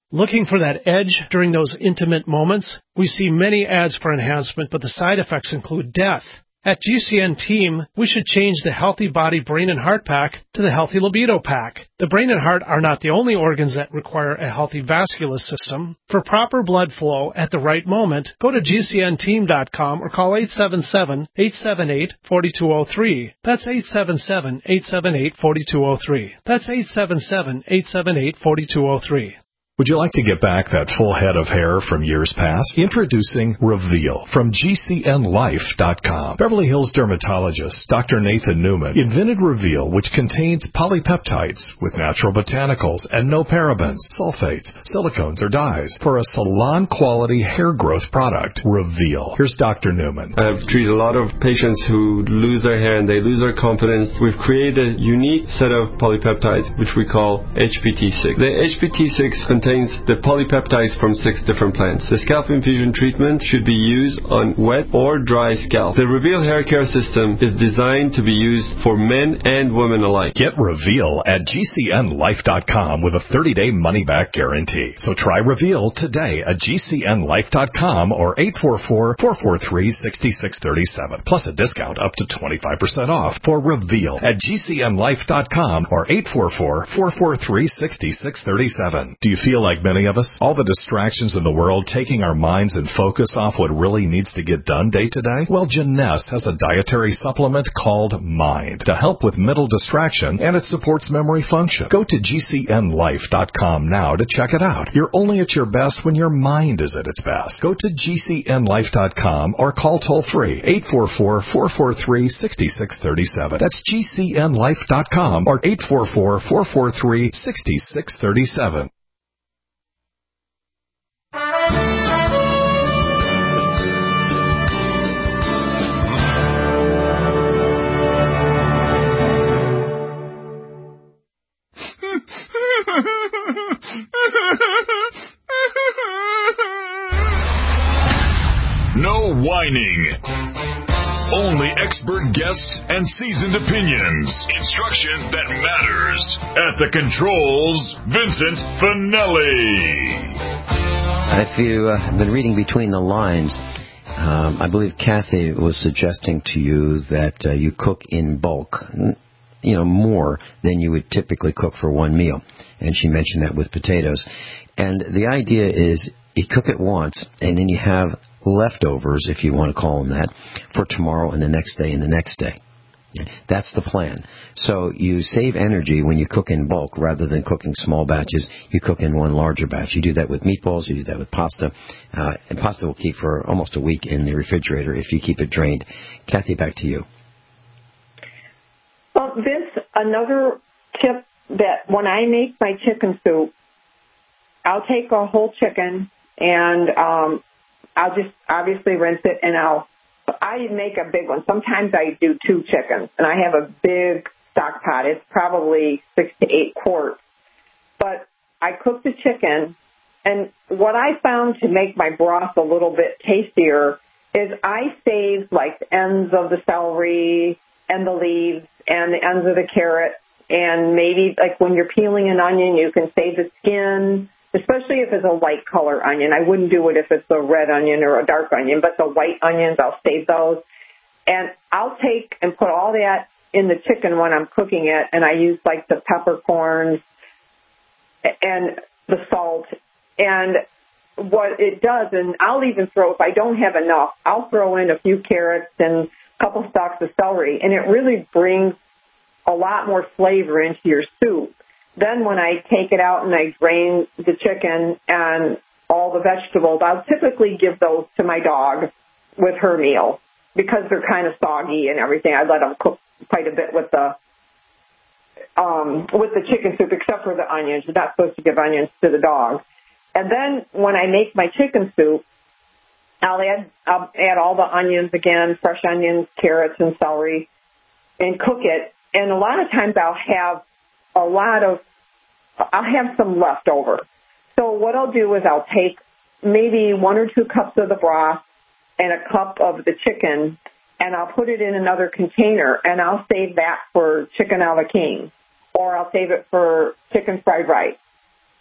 T: Looking for that edge during those intimate moments? We see many ads for enhancement, but the side effects include death. At G C N Team, we should change the Healthy Body Brain and Heart Pack to the Healthy Libido Pack. The brain and heart are not the only organs that require a healthy vascular system. For proper blood flow at the right moment, go to G C N team dot com or call eight seven seven, eight seven eight, four two zero three. That's eight seven seven, eight seven eight, four two zero three. That's eight seven seven, eight seven eight, four two zero three.
I: Would you like to get back that full head of hair from years past? Introducing Reveal from G C N life dot com. Beverly Hills dermatologist Doctor Nathan Newman invented Reveal, which contains polypeptides with natural botanicals and no parabens, sulfates, silicones, or dyes for a salon-quality hair growth product. Reveal. Here's Doctor Newman.
U: I've treated a lot of patients who lose their hair and they lose their confidence. We've created a unique set of polypeptides, which we call H P T six. The H P T six contains contains the polypeptides from six different plants. The scalp infusion treatment should be used on wet or dry scalp. The Reveal hair care system is designed to be used for men and women alike.
I: Get Reveal at G C N life dot com with a thirty-day money-back guarantee. So try Reveal today at G C N life dot com or eight four four, four four three, six six three seven, plus a discount up to twenty-five percent off for Reveal at G C N life dot com or eight four four, four four three, six six three seven. Do you feel like many of us, all the distractions in the world taking our minds and focus off what really needs to get done day to day? Well, Jeunesse has a dietary supplement called Mind to help with mental distraction, and it supports memory function. Go to G C N life dot com now to check it out. You're only at your best when your mind is at its best. Go to G C N life dot com or call toll free eight four four, four four three, six six three seven. That's G C N life dot com or eight four four, four four three, six six three seven.
A: No whining. Only expert guests and seasoned opinions. Instruction that matters. At the controls, Vincent Finelli.
B: If you uh, have been reading between the lines, um, I believe Kathy was suggesting to you that uh, you cook in bulk, you know, more than you would typically cook for one meal. And she mentioned that with potatoes. And the idea is you cook it once, and then you have leftovers, if you want to call them that, for tomorrow and the next day and the next day. That's the plan. So you save energy when you cook in bulk rather than cooking small batches. You cook in one larger batch. You do that with meatballs. You do that with pasta. Uh, and pasta will keep for almost a week in the refrigerator if you keep it drained. Kathy, back to you.
C: Well, Vince, another tip that when I make my chicken soup, I'll take a whole chicken and um, I'll just obviously rinse it, and I'll I make a big one. Sometimes I do two chickens, and I have a big stock pot. It's probably six to eight quarts. But I cook the chicken, and what I found to make my broth a little bit tastier is I save like the ends of the celery and the leaves and the ends of the carrot, and maybe like when you're peeling an onion, you can save the skin. Especially if it's a light color onion. I wouldn't do it if it's a red onion or a dark onion, but the white onions, I'll save those. And I'll take and put all that in the chicken when I'm cooking it, and I use like the peppercorns and the salt. And what it does, and I'll even throw, if I don't have enough, I'll throw in a few carrots and a couple stalks of celery, and it really brings a lot more flavor into your soup. Then when I take it out and I drain the chicken and all the vegetables, I'll typically give those to my dog with her meal because they're kind of soggy and everything. I let them cook quite a bit with the um, with the chicken soup, except for the onions. You're not supposed to give onions to the dog. And then when I make my chicken soup, I'll add I'll add all the onions again, fresh onions, carrots, and celery, and cook it. And a lot of times I'll have a lot of, I'll have some left over. So what I'll do is I'll take maybe one or two cups of the broth and a cup of the chicken, and I'll put it in another container, and I'll save that for chicken a la king, or I'll save it for chicken fried rice,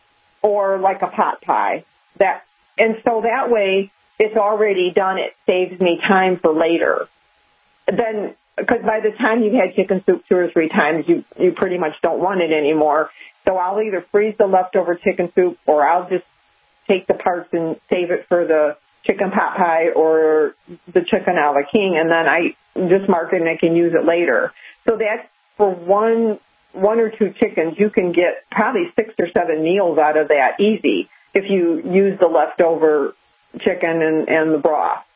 C: or like a pot pie. That and so that way it's already done. It saves me time for later. Then, because by the time you've had chicken soup two or three times, you you pretty much don't want it anymore. So I'll either freeze the leftover chicken soup, or I'll just take the parts and save it for the chicken pot pie or the chicken a la king, and then I just mark it and I can use it later. So that's for one one or two chickens, you can get probably six or seven meals out of that easy if you use the leftover chicken and, and the broth.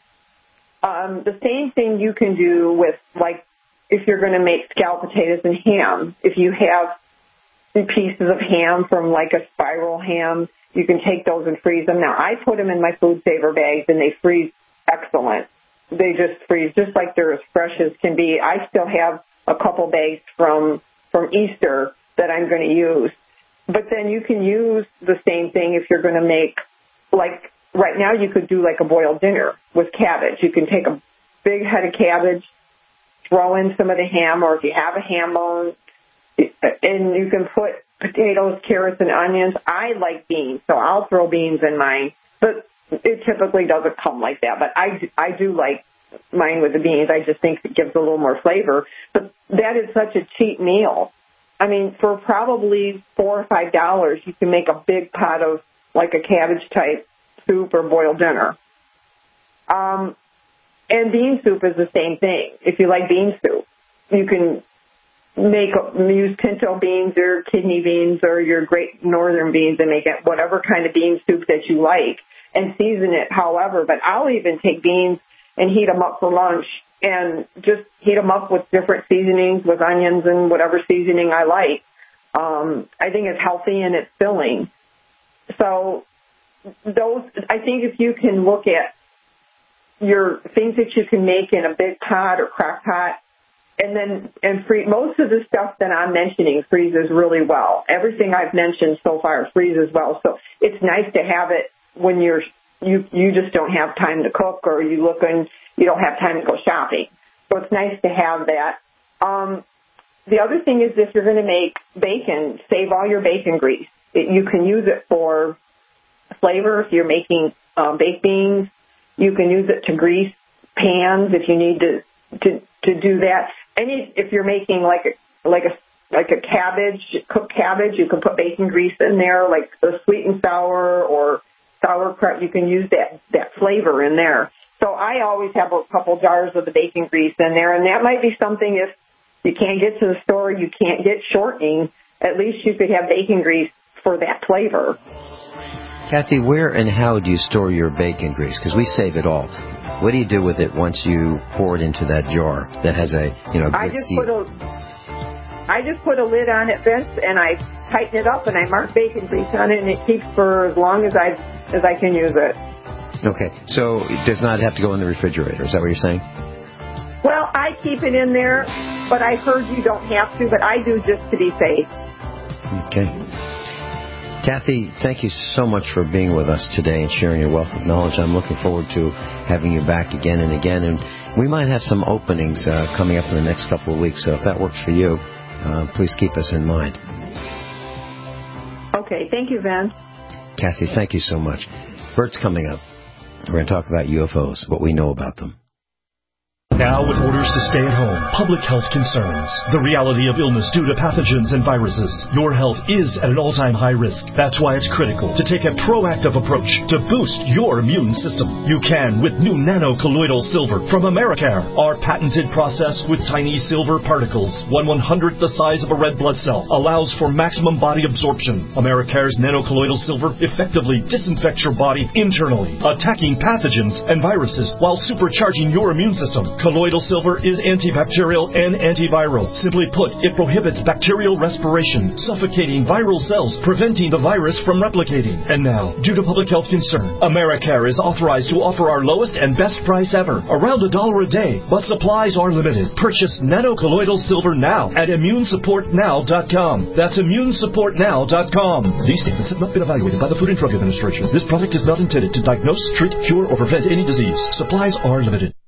C: Um, the same thing you can do with, like, if you're going to make scalloped potatoes and ham. If you have pieces of ham from, like, a spiral ham, you can take those and freeze them. Now, I put them in my food saver bags, and they freeze excellent. They just freeze just like they're as fresh as can be. I still have a couple bags from from Easter that I'm going to use. But then you can use the same thing if you're going to make, like, right now you could do like a boiled dinner with cabbage. You can take a big head of cabbage, throw in some of the ham, or if you have a ham bone, and you can put potatoes, carrots, and onions. I like beans, so I'll throw beans in mine. But it typically doesn't come like that. But I, I do like mine with the beans. I just think it gives a little more flavor. But that is such a cheap meal. I mean, for probably four or five dollars, you can make a big pot of like a cabbage type soup or boiled dinner. Um, and bean soup is the same thing. If you like bean soup, you can make use pinto beans or kidney beans or your Great Northern beans and make it whatever kind of bean soup that you like and season it however. But I'll even take beans and heat them up for lunch and just heat them up with different seasonings, with onions and whatever seasoning I like. Um, I think it's healthy and it's filling. So those, I think if you can look at your things that you can make in a big pot or crock pot, and then and free, most of the stuff that I'm mentioning freezes really well. Everything I've mentioned so far freezes well. So it's nice to have it when you're you you just don't have time to cook, or you look and you don't have time to go shopping. So it's nice to have that. Um, the other thing is if you're going to make bacon, save all your bacon grease. It, you can use it for flavor if you're making um, baked beans. You can use it to grease pans if you need to to, to do that. Any if you're making like a like a like a cabbage, cooked cabbage, you can put bacon grease in there, like a sweet and sour or sauerkraut. You can use that that flavor in there. So I always have a couple jars of the bacon grease in there, and that might be something if you can't get to the store, you can't get shortening, at least you could have bacon grease for that flavor.
B: Kathy, where and how do you store your bacon grease? Because we save it all. What do you do with it once you pour it into that jar that has a, you know, good
C: I just
B: seed?
C: put a, I just put a lid on it, Vince, and I tighten it up, and I mark bacon grease on it, and it keeps for as long as I as I can use it.
B: Okay, so it does not have to go in the refrigerator. Is that what you're saying?
C: Well, I keep it in there, but I heard you don't have to, but I do just to be safe.
B: Okay. Kathy, thank you so much for being with us today and sharing your wealth of knowledge. I'm looking forward to having you back again and again. And we might have some openings uh, coming up in the next couple of weeks. So if that works for you, uh, please keep us in mind.
C: Okay. Thank you, Vince.
B: Kathy, thank you so much. Bert's coming up. We're going to talk about U F Os, what we know about them.
E: Now, with orders to stay at home, public health concerns, the reality of illness due to pathogens and viruses, your health is at an all-time high risk. That's why it's critical to take a proactive approach to boost your immune system. You can with new nano-colloidal silver from Americare. Our patented process with tiny silver particles, one one-hundredth the size of a red blood cell, allows for maximum body absorption. Americare's nano-colloidal silver effectively disinfects your body internally, attacking pathogens and viruses while supercharging your immune system. Colloidal silver is antibacterial and antiviral. Simply put, it prohibits bacterial respiration, suffocating viral cells, preventing the virus from replicating. And now, due to public health concern, Americare is authorized to offer our lowest and best price ever, around a dollar a day, but supplies are limited. Purchase nano-colloidal silver now at immune support now dot com. That's immune support now dot com. These statements have not been evaluated by the Food and Drug Administration. This product is not intended to diagnose, treat, cure, or prevent any disease. Supplies are limited.